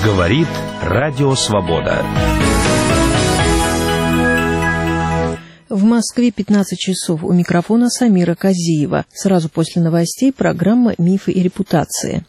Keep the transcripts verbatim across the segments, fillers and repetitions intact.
Говорит Радио Свобода. В Москве пятнадцать часов. У микрофона Самира Казиева. Сразу после новостей программа «Мифы и репутации».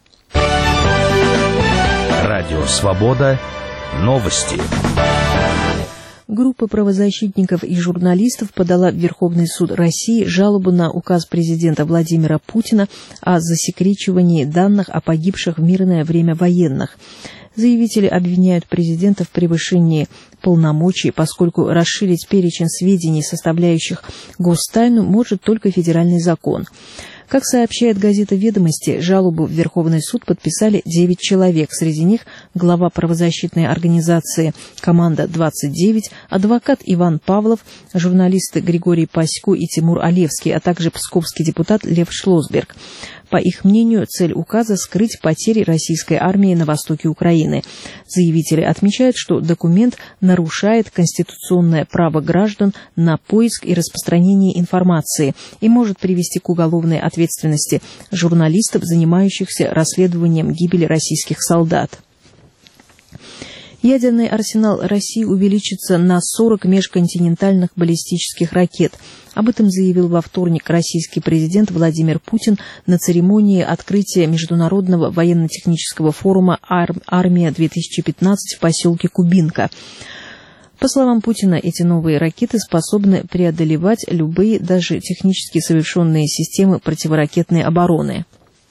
Радио Свобода. Новости. Группа правозащитников и журналистов подала в Верховный суд России жалобу на указ президента Владимира Путина о засекречивании данных о погибших в мирное время военных. Заявители обвиняют президента в превышении полномочий, поскольку расширить перечень сведений, составляющих гостайну, может только федеральный закон. Как сообщает газета «Ведомости», жалобу в Верховный суд подписали девять человек. Среди них глава правозащитной организации «Команда двадцать девять», адвокат Иван Павлов, журналисты Григорий Пасько и Тимур Олевский, а также псковский депутат Лев Шлосберг. По их мнению, цель указа – скрыть потери российской армии на востоке Украины. Заявители отмечают, что документ нарушает конституционное право граждан на поиск и распространение информации и может привести к уголовной ответственности журналистов, занимающихся расследованием гибели российских солдат. Ядерный арсенал России увеличится на сорок межконтинентальных баллистических ракет. Об этом заявил во вторник российский президент Владимир Путин на церемонии открытия Международного военно-технического форума «Армия-две тысячи пятнадцать» в поселке Кубинка. По словам Путина, эти новые ракеты способны преодолевать любые, даже технически совершенные системы противоракетной обороны.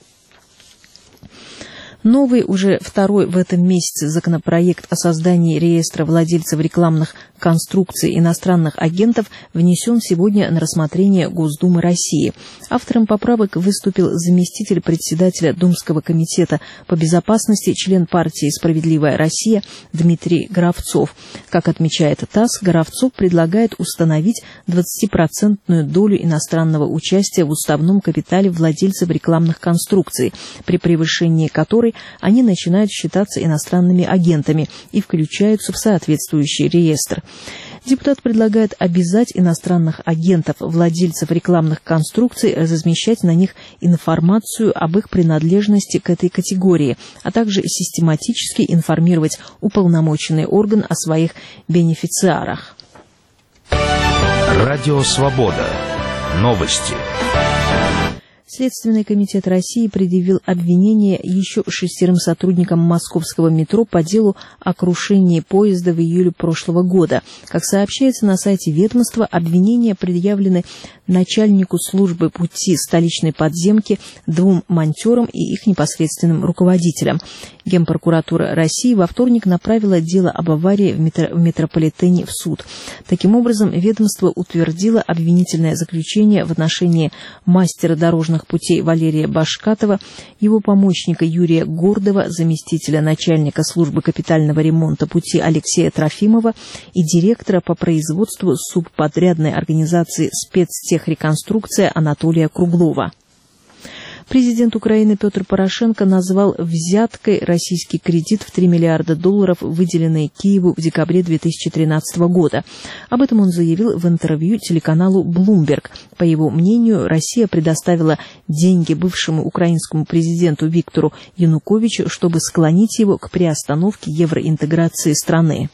Новый, уже второй в этом месяце законопроект о создании реестра владельцев рекламных конструкций иностранных агентов внесен сегодня на рассмотрение Госдумы России. Автором поправок выступил заместитель председателя Думского комитета по безопасности, член партии «Справедливая Россия» Дмитрий Горовцов. Как отмечает ТАСС, Горовцов предлагает установить двадцатипроцентную долю иностранного участия в уставном капитале владельцев рекламных конструкций, при превышении которой они начинают считаться иностранными агентами и включаются в соответствующий реестр. Депутат предлагает обязать иностранных агентов, владельцев рекламных конструкций, размещать на них информацию об их принадлежности к этой категории, а также систематически информировать уполномоченный орган о своих бенефициарах. Радио Свобода. Новости. Следственный комитет России предъявил обвинение еще шестерым сотрудникам московского метро по делу о крушении поезда в июле прошлого года. Как сообщается на сайте ведомства, обвинения предъявлены начальнику службы пути столичной подземки, двум монтерам и их непосредственным руководителям. Генпрокуратура России во вторник направила дело об аварии в, метро, в метрополитене в суд. Таким образом, ведомство утвердило обвинительное заключение в отношении мастера дорожных путей Валерия Башкатова, его помощника Юрия Гордова, заместителя начальника службы капитального ремонта пути Алексея Трофимова и директора по производству субподрядной организации «Спецтехреконструкция» Анатолия Круглова. Президент Украины Петр Порошенко назвал взяткой российский кредит в три миллиарда долларов, выделенный Киеву в декабре две тысячи тринадцатого года. Об этом он заявил в интервью телеканалу Bloomberg. По его мнению, Россия предоставила деньги бывшему украинскому президенту Виктору Януковичу, чтобы склонить его к приостановке евроинтеграции страны.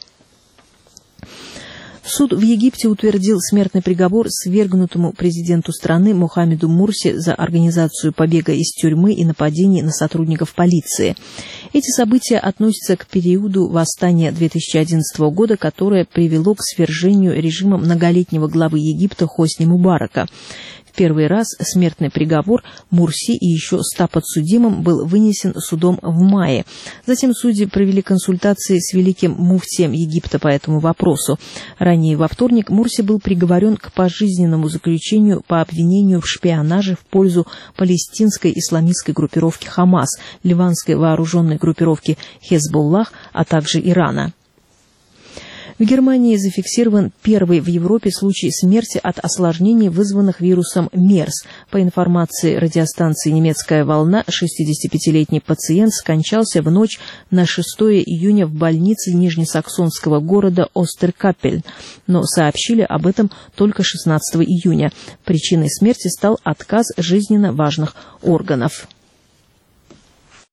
Суд в Египте утвердил смертный приговор свергнутому президенту страны Мохаммеду Мурси за организацию побега из тюрьмы и нападений на сотрудников полиции. Эти события относятся к периоду восстания две тысячи одиннадцатого года, которое привело к свержению режима многолетнего главы Египта Хосни Мубарака. В первый раз смертный приговор Мурси и еще ста подсудимым был вынесен судом в мае. Затем судьи провели консультации с великим муфтием Египта по этому вопросу. Ранее во вторник Мурси был приговорен к пожизненному заключению по обвинению в шпионаже в пользу палестинской исламистской группировки «Хамас», ливанской вооруженной группировки «Хезболлах», а также Ирана. В Германии зафиксирован первый в Европе случай смерти от осложнений, вызванных вирусом МЕРС. По информации радиостанции «Немецкая волна», шестидесятипятилетний пациент скончался в ночь на шестое июня в больнице нижнесаксонского города Остеркапельн, но сообщили об этом только шестнадцатого июня. Причиной смерти стал отказ жизненно важных органов.